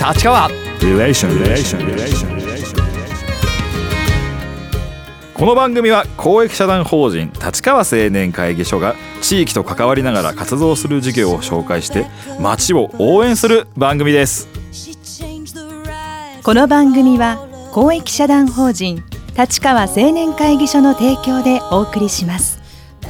立川リレーション。この番組は公益社団法人立川青年会議所が地域と関わりながら活動する事業を紹介して町を応援する番組です。 この番組は公益社団法人立川青年会議所の提供でお送りします。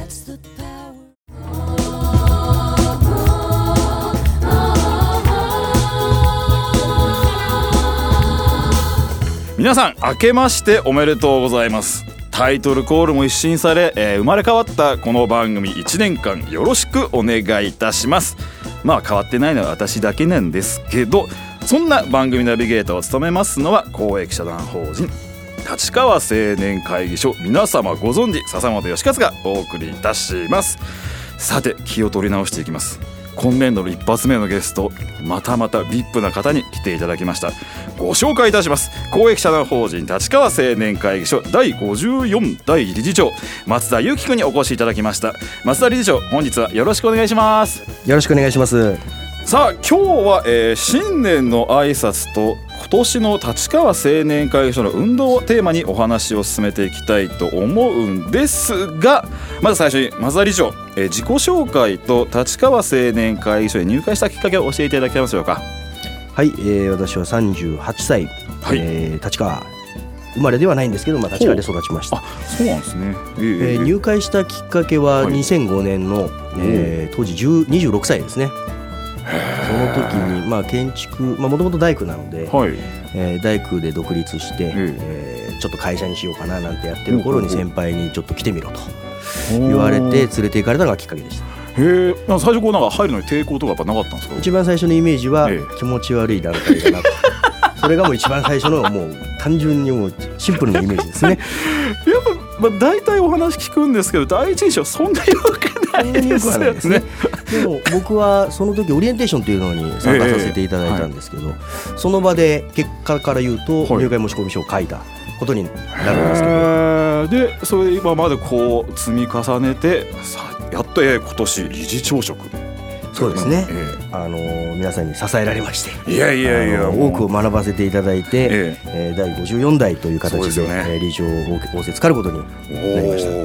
皆さん明けましておめでとうございます。タイトルコールも一新され、生まれ変わったこの番組1年間よろしくお願いいたします。まあ変わってないのは私だけなんですけど、そんな番組ナビゲーターを務めますのは公益社団法人立川青年会議所、皆様ご存知笹本義勝がお送りいたします。さて気を取り直していきます。今年度の一発目のゲスト、またまた VIP な方に来ていただきました。ご紹介いたします。公益社団法人立川青年会議所第54代理事長松田裕樹君にお越しいただきました。松田理事長、本日はよろしくお願いします。 よろしくお願いします。 さあ今日は、新年の挨拶と今年の立川青年会議所の運動をテーマにお話を進めていきたいと思うんですが、まず最初に松田理事長、自己紹介と立川青年会議所へ入会したきっかけを教えていただけますでしょうか。 はい、私は38歳、はい、立川生まれではないんですけど、立川で育ちました。 そうなんですね。 入会したきっかけは2005年の、当時26歳ですね。その時に、建築、もともと大工なので、大工で独立して、ちょっと会社にしようかななんてやってる頃に先輩にちょっと来てみろと言われて連れて行かれたのがきっかけでした。 へえ、最初こうなんか入るのに抵抗とかやっぱなかったんですか。 一番最初のイメージは気持ち悪い団体だなとそれがもう一番最初のもう単純にもうシンプルなイメージですね。やっぱ、大体お話聞くんですけど、第一印象そんなに良くないですよね。 でも僕はその時オリエンテーションというのに参加させていただいたんですけど、その場で結果から言うと入会申込書を書いたことになるんですけど、 でそれ今までこう積み重ねてやっと今年理事長職。 そうですね、皆さんに支えられまして、 いや多くを学ばせていただいて、第54代という形で、理事長を仰せつかることになりました。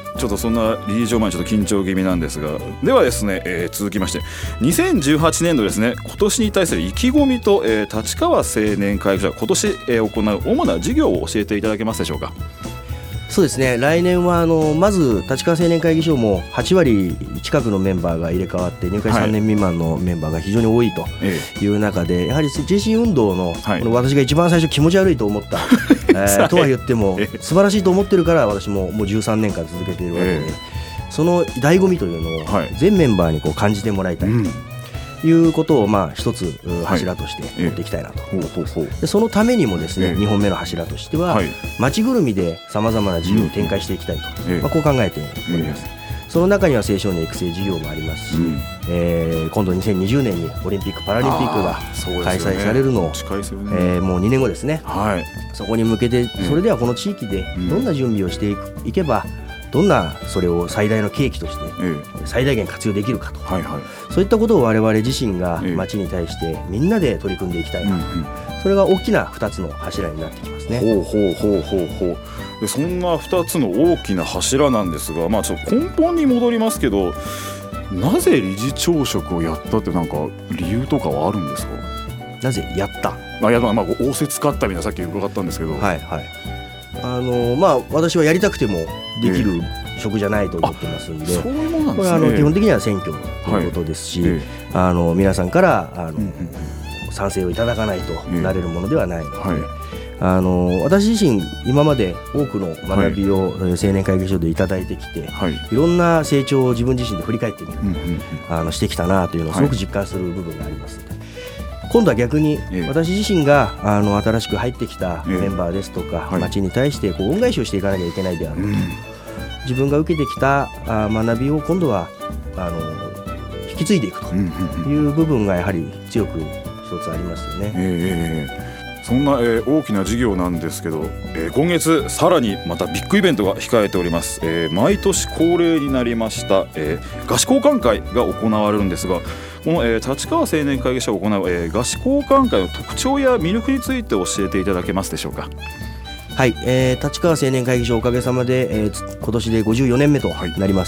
ちょっとそんな理事長前にちょっと緊張気味なんですが、ではですね、続きまして2018年度ですね、今年に対する意気込みと、立川青年会議所が今年、行う主な事業を教えていただけますでしょうか。 そうですね、来年はまず立川青年会議所も8割近くのメンバーが入れ替わって入会3年未満のメンバーが非常に多いという中で、やはり人身運動の、この私が一番最初気持ち悪いと思ったとは言っても素晴らしいと思ってるから私ももう13年間続けているわけで、その醍醐味というのを全メンバーにこう感じてもらいたいということを一つ柱として持っていきたいなと。でそのためにもですね、2本目の柱としては町ぐるみでさまざまな事業を展開していきたいと、こう考えております。その中には青少年育成事業もありますし、今度2020年にオリンピック・パラリンピックが開催されるのを、もう2年後ですね、そこに向けてそれではこの地域でどんな準備をしていけばどんなそれを最大の契機として最大限活用できるかと、そういったことを我々自身が町に対してみんなで取り組んでいきたいなと、それが大きな2つの柱になってきますね。 でそんな2つの大きな柱なんですが、ちょっと根本に戻りますけど、なぜ理事長職をやったってなんか理由とかはあるんですか。 なぜやった、 仰せつかったみたいなさっき伺ったんですけど、 私はやりたくてもできる職じゃないと思ってますんで、 そういうものなんですね。 これは基本的には選挙ということですし、皆さんから賛成をいただかないとなれるものではないので、私自身今まで多くの学びを青年会議所でいただいてきて、いろんな成長を自分自身で振り返ってみる、してきたなというのをすごく実感する部分がありますので、今度は逆に私自身が新しく入ってきたメンバーですとか町に対して恩返しをしていかなきゃいけないであると、自分が受けてきた学びを今度は引き継いでいくという部分がやはり強く一つありますよね。 そんな、大きな事業なんですけど、今月さらにまたビッグイベントが控えております。毎年恒例になりました、合宿交換会が行われるんですが、 この、立川青年会議所を行う、賀詞交換会の特徴や魅力について教えていただけますでしょうか。 はい、立川青年会議所おかげさまで、今年で54年目となります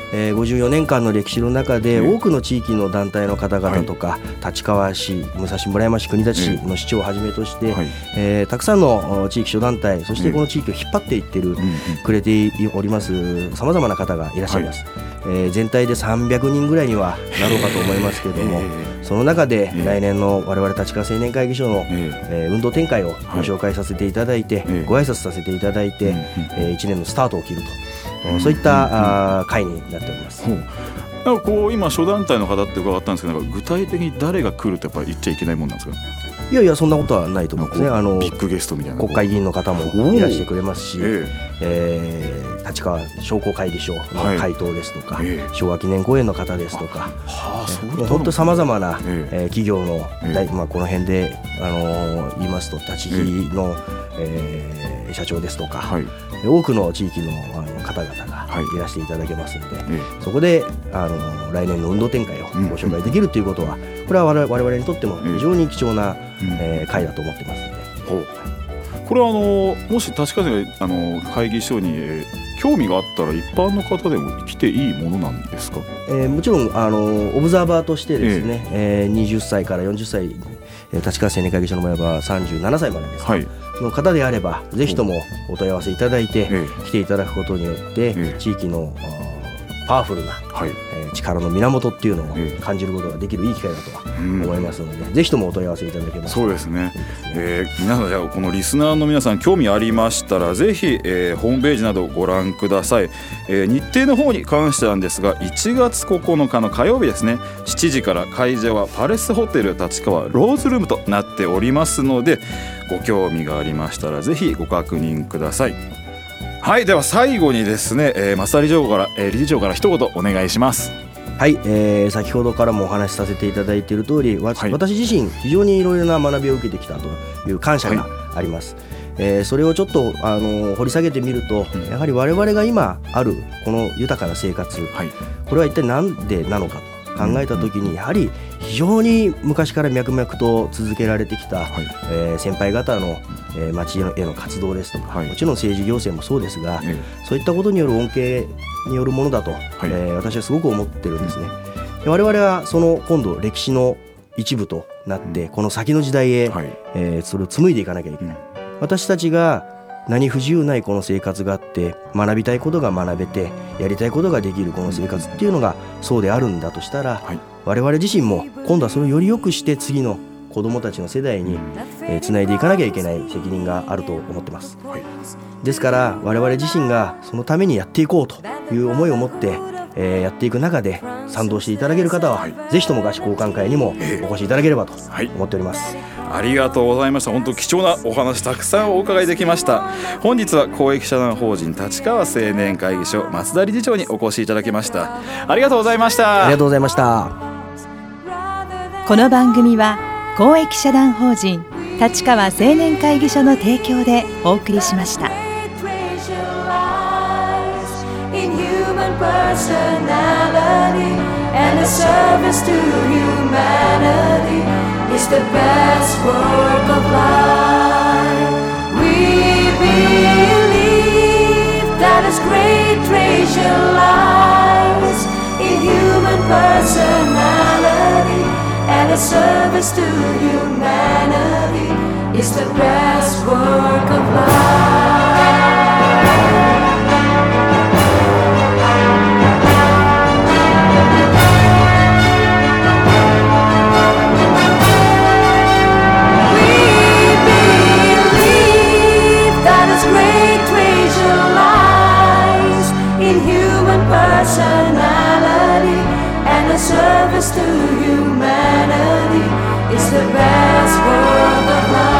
、54年間の歴史の中で多くの地域の団体の方々とか、立川市、武蔵村山市、国立市の市長をはじめとして、たくさんの地域諸団体、そしてこの地域を引っ張っていってくれておりますさまざまな方がいらっしゃいます、全体で300人ぐらいにはなろうかと思いますけれども、その中で来年の我々立川青年会議所の、運動展開をご紹介させていただいて、ご挨拶させていただいて、1年のスタートを切ると、そういった会になっております。 なんかこう今諸団体の方って伺ったんですけど、なんか具体的に誰が来るとやっぱり言っちゃいけないもんなんですか。 いやいや、そんなことはないと思うんですね。 ビッグゲストみたいな国会議員の方もいらしてくれますし、立川商工会議所の会頭ですとか、昭和記念公園の方ですとか、本当さまざまな企業の、この辺で言いますと立ち木の社長ですとか、多くの地域の方々がいらしていただけますので、そこで来年の運動展開をご紹介できるということは、これは我々にとっても非常に貴重な会だと思ってますので、 これはもし確かに会議所に興味があったら一般の方でも来ていいものなんですか。 もちろんオブザーバーとしてですね、20歳から40歳立川青年会議所の場合は37歳までですの方であれば、ぜひともお問い合わせいただいて、来ていただくことによって、地域のパワフルな、力の源っていうのを感じることができるいい機会だとは思いますので、ぜひともお問い合わせいただけます。 そうですね。皆さん、じゃあこのリスナーの皆さん興味ありましたらぜひ、ホームページなどご覧ください。日程の方に関してなんですが、1月9日の火曜日ですね、7時から会場はパレスホテル立川ローズルームとなっておりますので、ご興味がありましたらぜひご確認ください。はい、では最後にですね、増田理事長から一言お願いします。 はい、先ほどからもお話しさせていただいている通り、私自身非常にいろいろな学びを受けてきたという感謝があります。それをちょっと掘り下げてみると、やはり我々が今あるこの豊かな生活、これは一体何でなのかと考えたときに、やはり非常に昔から脈々と続けられてきた、先輩方の町への活動ですとか、もちろん政治行政もそうですが、そういったことによる恩恵によるものだと、私はすごく思ってるんですね。我々はその今度歴史の一部となって、この先の時代へ、それを紡いでいかなきゃいけない。私たちが何不自由ないこの生活があって、学びたいことが学べて、やりたいことができるこの生活っていうのがそうであるんだとしたら、我々自身も今度はそれをより良くして次の子どもたちの世代につないでいかなきゃいけない責任があると思ってます。ですから我々自身がそのためにやっていこうという思いを持ってやっていく中で、賛同していただける方は、ぜひとも賀詞交換会にもお越しいただければと思っております。 ありがとうございました。本当貴重なお話たくさんお伺いできました。本日は公益社団法人立川青年会議所増田理事長にお越しいただきました。ありがとうございました。 ありがとうございました。 この番組は公益社団法人立川青年会議所の提供でお送りしました。Personality and a service to humanity is the best work of life. We believe that His great treasure lies in human personality, and a service to humanity is the best work of life. Personality and a service to humanity is the best work of life.